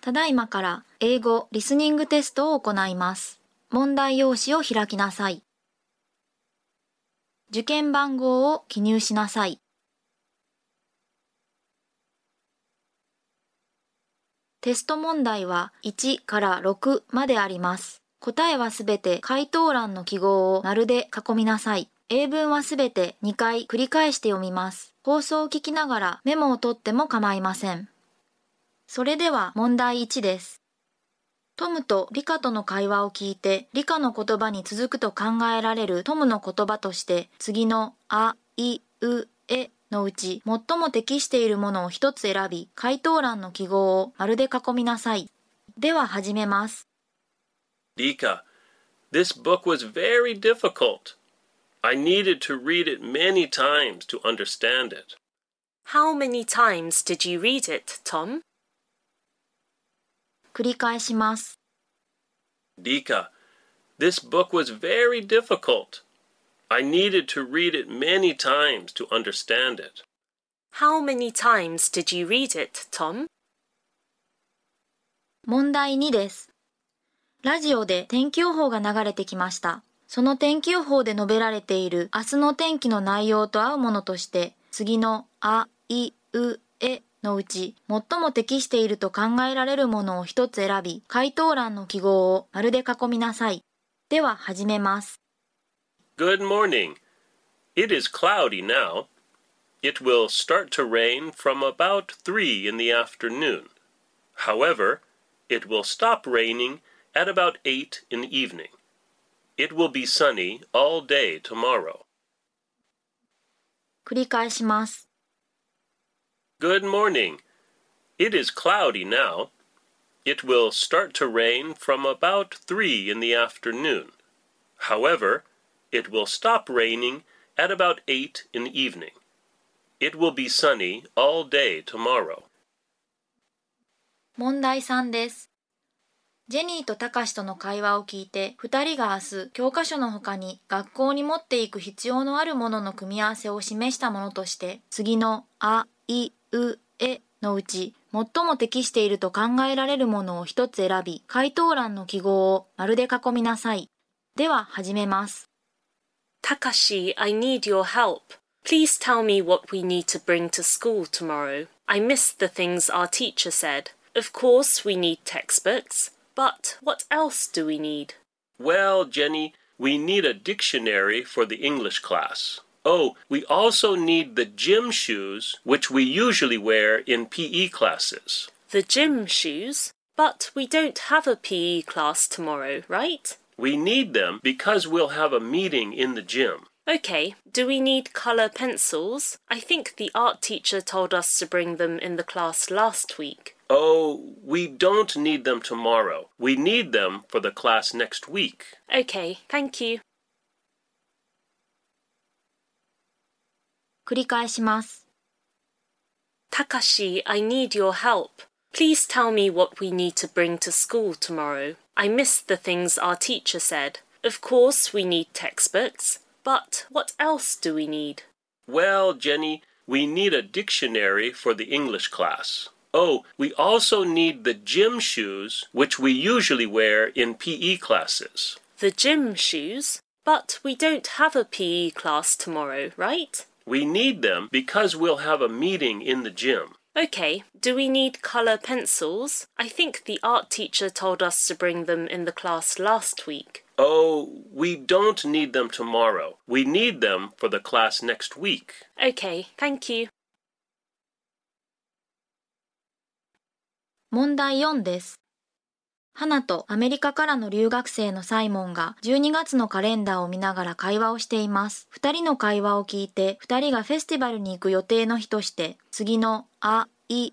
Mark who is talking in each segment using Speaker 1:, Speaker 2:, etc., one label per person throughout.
Speaker 1: ただいまから英語リスニングテストを行います。問題用紙を開きなさい。受験番号を記入しなさい。テスト問題は1から6まであります。答えはすべて回答欄の記号を丸で囲みなさい。英文はすべて2回繰り返して読みます。放送を聞きながらメモを取っても構いません。それでは問題1です。トムとリカとの会話を聞いてリカの言葉に続くと考えられるトムの言葉として次のあ、いう、えのうち最も適しているものを一つ選び回答欄の記号を丸で囲みなさい。では始めます。
Speaker 2: Rika, this book was very difficult. I needed to read it many times to understand it.
Speaker 3: How many times did you read it, Tom?
Speaker 1: 繰り返します。
Speaker 2: Rika, this book was very difficult. I needed to read it many times to understand it.
Speaker 3: How many times did you read it, Tom?
Speaker 1: 問題2です。ラジオで天気予報が流れてきました。その天気予報で述べられている明日の天気の内容と合うものとして次のあ、いう、えのうち最も適していると考えられるものを一つ選び回答欄の記号を丸で囲みなさい。では始めます。
Speaker 2: Good morning. It is cloudy now. It will start to rain from about 3 in the afternoon. However, it will stop raining at about 8 in the evening. It will be sunny all day tomorrow.
Speaker 1: 繰り返します。
Speaker 2: Good morning. It is cloudy now. It will start to rain from about 3 in the afternoon. However, it will stop raining at about 8 in the evening. It will be sunny all day tomorrow.
Speaker 1: 問題3です。ジェニーとタカシとの会話を聞いて2人が明日教科書の他に学校に持っていく必要のあるものの組み合わせを示したものとして次のあ、いう、えのうち最も適していると考えられるものを一つ選び回答欄の記号を丸で囲みなさい。では始めます。
Speaker 3: Takashi, I need your help. Please tell me what we need to bring to school tomorrow. I missed the things our teacher said. Of course, we need textbooks. But what else do we need?
Speaker 2: Well, Jenny, we need a dictionary for the English class. Oh, we also need the gym shoes, which we usually wear in PE classes.
Speaker 3: The gym shoes? But we don't have a PE class tomorrow, right?
Speaker 2: We need them because we'll have a meeting in the gym.
Speaker 3: Okay, do we need colour pencils? I think the art teacher told us to bring them in the class last week.
Speaker 2: Oh, we don't need them tomorrow. We need them for the class next week.
Speaker 3: Okay, thank you.
Speaker 1: 繰り返します。
Speaker 3: Takashi, I need your help. Please tell me what we need to bring to school tomorrow. I missed the things our teacher said. Of course, we need textbooks. But what else do we need?
Speaker 2: Well, Jenny, we need a dictionary for the English class. Oh, we also need the gym shoes, which we usually wear in PE classes.
Speaker 3: The gym shoes? But we don't have a PE class tomorrow, right?
Speaker 2: We need them because we'll have a meeting in the gym.
Speaker 3: Okay, do we need colour pencils? I think the art teacher told us to bring them in the class last week.
Speaker 2: Oh, we don't need them tomorrow. We need them for the class next week.
Speaker 3: Okay, thank you.
Speaker 1: 問題4です。花とアメリカからの留学生のサイモンが12月のカレンダーを見ながら会話をしています。2人の会話を聞いて2人がフェスティバルに行く予定の日として次のあ、いう、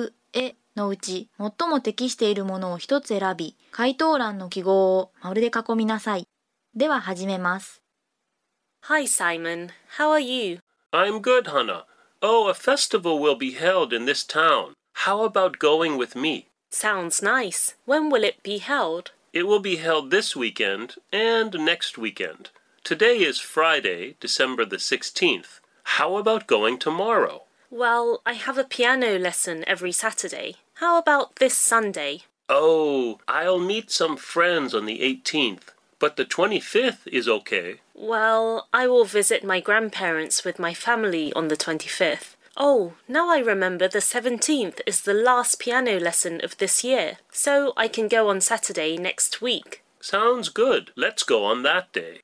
Speaker 1: えのうち最も適しているものを一つ選び回答欄の記号を丸で囲みなさい。では始めます。
Speaker 3: Hi Simon, how are you?
Speaker 2: I'm good, Hannah. Oh, a festival will be held in this town. How about going with me?
Speaker 3: Sounds nice. When will it be held?
Speaker 2: It will be held this weekend and next weekend. Today is Friday, December the 16th. How about going tomorrow?
Speaker 3: Well, I have a piano lesson every Saturday. How about this Sunday?
Speaker 2: Oh, I'll meet some friends on the 18th, but the 25th is okay.
Speaker 3: Well, I will visit my grandparents with my family on the 25th. Oh, now I remember the 17th is the last piano lesson of this year, so I can go on Saturday next week.
Speaker 2: Sounds good. Let's go on that day.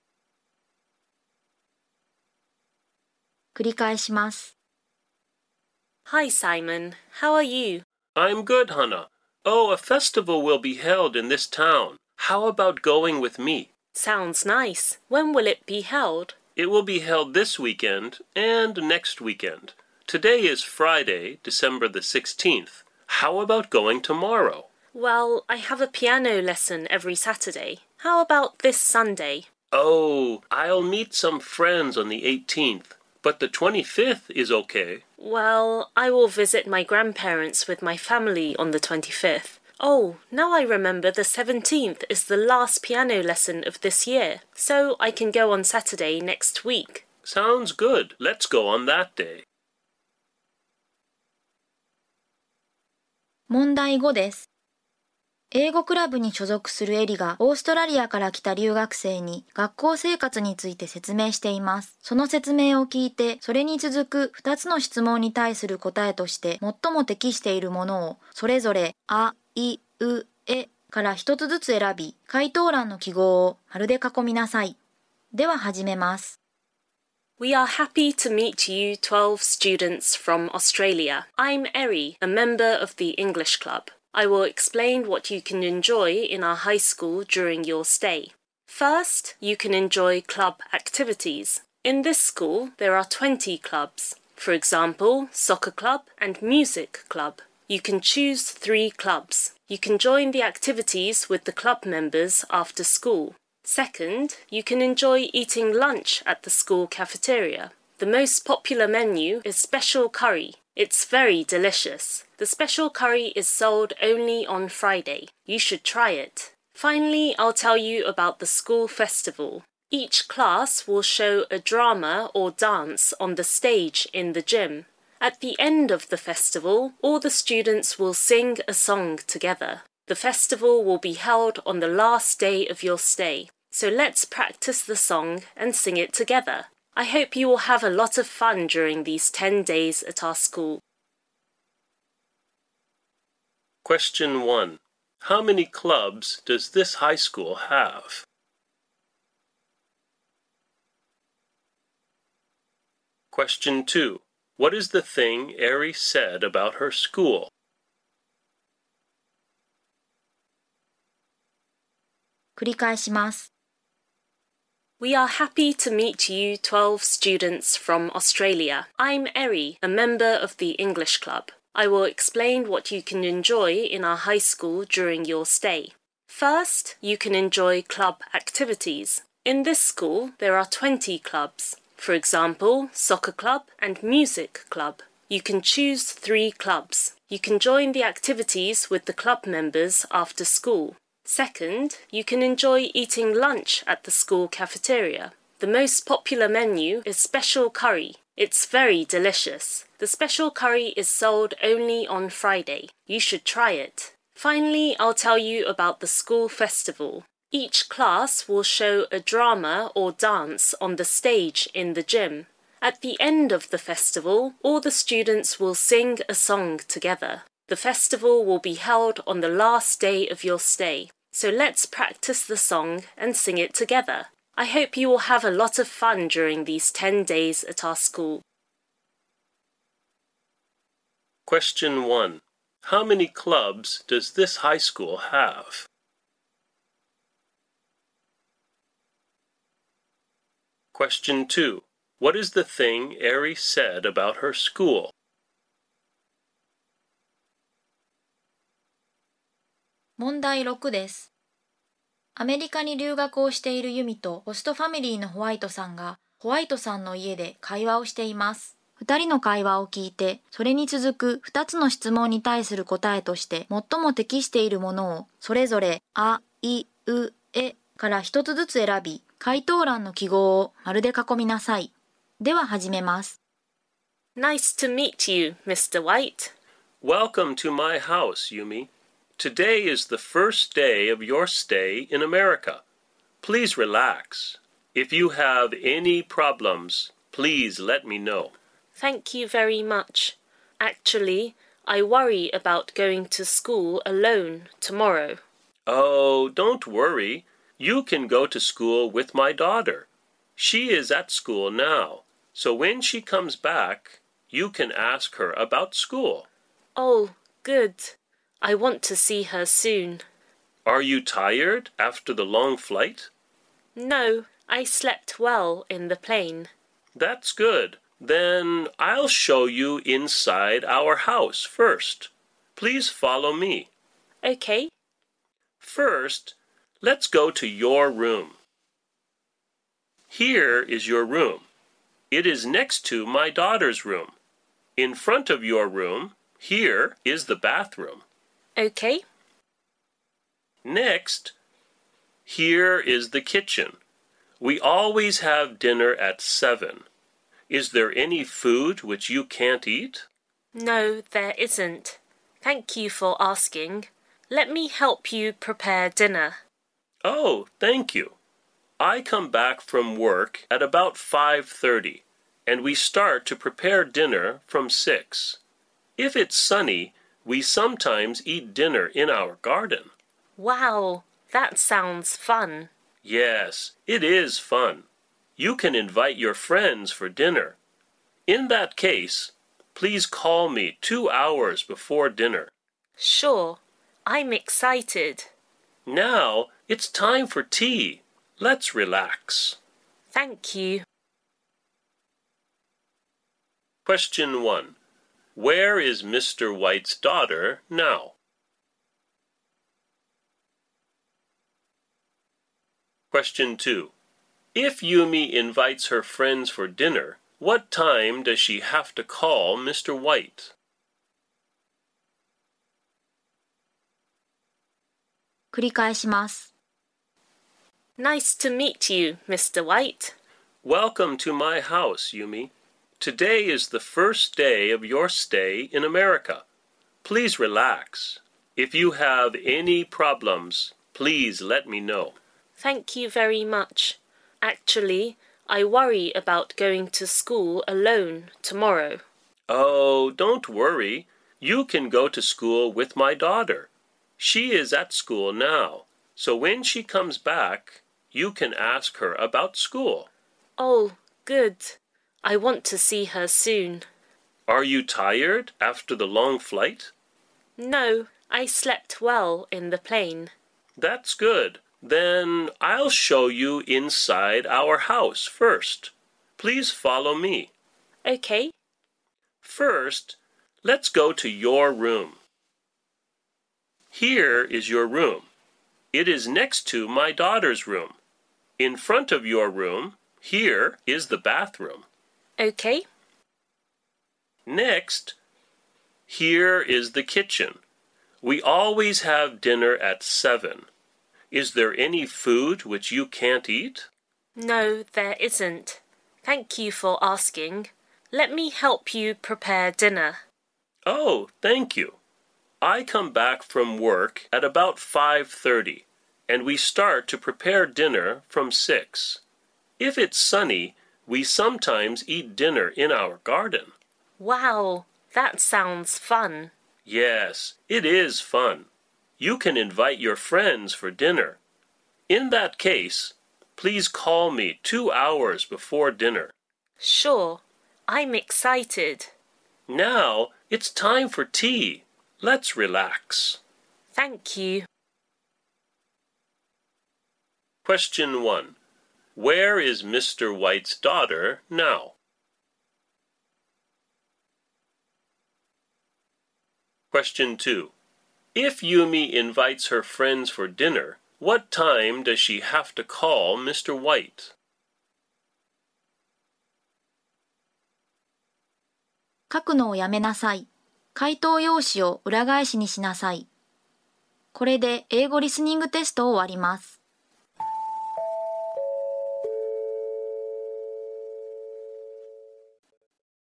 Speaker 1: 繰り返します。
Speaker 3: Hi, Simon. How are you?
Speaker 2: I'm good, Hannah. Oh, a festival will be held in this town. How about going with me?
Speaker 3: Sounds nice. When will it be held?
Speaker 2: It will be held this weekend and next weekend. Today is Friday, December the 16th. How about going tomorrow?
Speaker 3: Well, I have a piano lesson every Saturday. How about this Sunday?
Speaker 2: Oh, I'll meet some friends on the 18th, but the 25th is okay.
Speaker 3: Well, I will visit my grandparents with my family on the 25th. Oh, now I remember the 17th is the last piano lesson of this year, so I can go on Saturday next week.
Speaker 2: Sounds good. Let's go on that day.
Speaker 1: 問題5です。英語クラブに所属するエリがオーストラリアから来た留学生に学校生活について説明しています。その説明を聞いて、それに続く2つの質問に対する答えとして最も適しているものをそれぞれあ、い、う、えから1つずつ選び、回答欄の記号を丸で囲みなさい。では始めます。
Speaker 3: We are happy to meet you 12 students from Australia. I'm Eri, a member of the English Club. I will explain what you can enjoy in our high school during your stay. First, you can enjoy club activities. In this school, there are 20 clubs. For example, soccer club and music club. You can choose 3 clubs. You can join the activities with the club members after school. Second, you can enjoy eating lunch at the school cafeteria. The most popular menu is special curry. It's very delicious. The special curry is sold only on Friday. You should try it. Finally, I'll tell you about the school festival. Each class will show a drama or dance on the stage in the gym. At the end of the festival, all the students will sing a song together. The festival will be held on the last day of your stay. So let's practice the song and sing it together. I hope you will have a lot of fun during these 10 days at our school.
Speaker 2: Question 1. How many clubs does this high school have? Question 2. What is the thing Eri said about her school?
Speaker 1: 「繰り返します。
Speaker 3: We are happy to meet you 12 students from Australia. I'm Eri, a member of the English Club. I will explain what you can enjoy in our high school during your stay. First, you can enjoy club activities. In this school, there are 20 clubs. For example, soccer club and music club. You can choose 3 clubs. You can join the activities with the club members after school. Second, you can enjoy eating lunch at the school cafeteria. The most popular menu is special curry. It's very delicious. The special curry is sold only on Friday. You should try it. Finally, I'll tell you about the school festival. Each class will show a drama or dance on the stage in the gym. At the end of the festival, all the students will sing a song together. The festival will be held on the last day of your stay. So let's practice the song and sing it together. I hope you will have a lot of fun during these 10 days at our school.
Speaker 2: Question 1. How many clubs does this high school have? Question 2. What is the thing Eri said about her school?
Speaker 1: 問題6です。アメリカに留学をしているユミとホストファミリーのホワイトさんがホワイトさんの家で会話をしています。2人の会話を聞いて、それに続く2つの質問に対する答えとして最も適しているものをそれぞれあ、い、う、えから1つずつ選び、回答欄の記号を丸で囲みなさい。では始めます。
Speaker 3: Nice to meet you, Mr. White.
Speaker 2: Welcome to my house, Yumi. Today is the first day of your stay in America. Please relax. If you have any problems, please let me know.
Speaker 3: Thank you very much. Actually, I worry about going to school alone tomorrow.
Speaker 2: Oh, don't worry. You can go to school with my daughter. She is at school now, so when she comes back, you can ask her about school.
Speaker 3: Oh, good. I want to see her soon.
Speaker 2: Are you tired after the long flight?
Speaker 3: No, I slept well in the plane.
Speaker 2: That's good. Then I'll show you inside our house first. Please follow me.
Speaker 3: Okay.
Speaker 2: First, let's go to your room. Here is your room. It is next to my daughter's room. In front of your room, here is the bathroom.
Speaker 3: Okay.
Speaker 2: Next, here is the kitchen. We always have dinner at 7. Is there any food which you can't eat?
Speaker 3: No, there isn't. Thank you for asking. Let me help you prepare dinner.
Speaker 2: Oh, thank you. I come back from work at about 5:30, and we start to prepare dinner from 6. If it's sunny, we sometimes eat dinner in our garden.
Speaker 3: Wow, that sounds fun.
Speaker 2: Yes, it is fun. You can invite your friends for dinner. In that case, please call me 2 hours before dinner.
Speaker 3: Sure, I'm excited.
Speaker 2: Now it's time for tea. Let's relax.
Speaker 3: Thank you.
Speaker 2: Question 1. Where is Mr. White's daughter now? Question 2. If Yumi invites her friends for dinner, what time does she have to call Mr. White?
Speaker 1: 繰り返します。
Speaker 3: Nice to meet you, Mr. White.
Speaker 2: Welcome to my house, Yumi. Today is the first day of your stay in America. Please relax. If you have any problems, please let me know.
Speaker 3: Thank you very much. Actually, I worry about going to school alone tomorrow.
Speaker 2: Oh, don't worry. You can go to school with my daughter. She is at school now, so when she comes back, you can ask her about school.
Speaker 3: Oh, good. I want to see her soon.
Speaker 2: Are you tired after the long flight?
Speaker 3: No, I slept well in the plane.
Speaker 2: That's good. Then I'll show you inside our house first. Please follow me.
Speaker 3: Okay.
Speaker 2: First, let's go to your room. Here is your room. It is next to my daughter's room. In front of your room, here is the bathroom.
Speaker 3: Okay.
Speaker 2: Next, here is the kitchen. We always have dinner at 7. Is there any food which you can't eat?
Speaker 3: No, there isn't. Thank you for asking. Let me help you prepare dinner.
Speaker 2: Oh, thank you. I come back from work at about 5:30, and we start to prepare dinner from 6. If it's sunny, we sometimes eat dinner in our garden.
Speaker 3: Wow, that sounds fun.
Speaker 2: Yes, it is fun. You can invite your friends for dinner. In that case, please call me 2 hours before dinner.
Speaker 3: Sure, I'm excited.
Speaker 2: Now it's time for tea. Let's relax.
Speaker 3: Thank you.
Speaker 2: Question 1. Where is Mr. White's daughter now? Question 2. If Yumi invites her friends for dinner, what time does she have to call Mr. White?
Speaker 1: 書くのをやめなさい。回答用紙を裏返しにしなさい。これで英語リスニングテストを終わります。